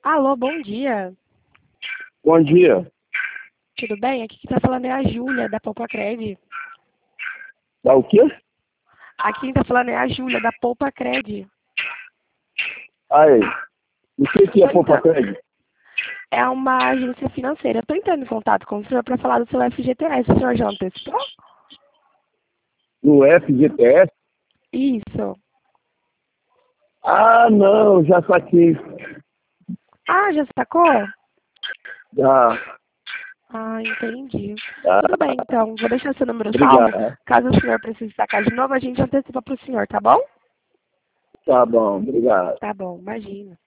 Alô, bom dia. Bom dia. Tudo bem? Aqui quem tá falando é a Júlia, da Poupa Cred. Dá o quê? Aqui quem tá falando é a Júlia, da Poupa Cred. Aí. O que é Tô Poupa entrando- Cred? É uma agência financeira. Estou entrando em contato com o senhor para falar do seu FGTS. O senhor já antecipou? No FGTS? Isso. Ah, não, já saquei. Ah, já sacou? Já. Ah, entendi. Ah, Tudo bem, então. Vou deixar seu número salvo. obrigado. Caso o senhor precise sacar de novo, a gente antecipa para o senhor, tá bom? Tá bom, obrigado. Tá bom, imagina.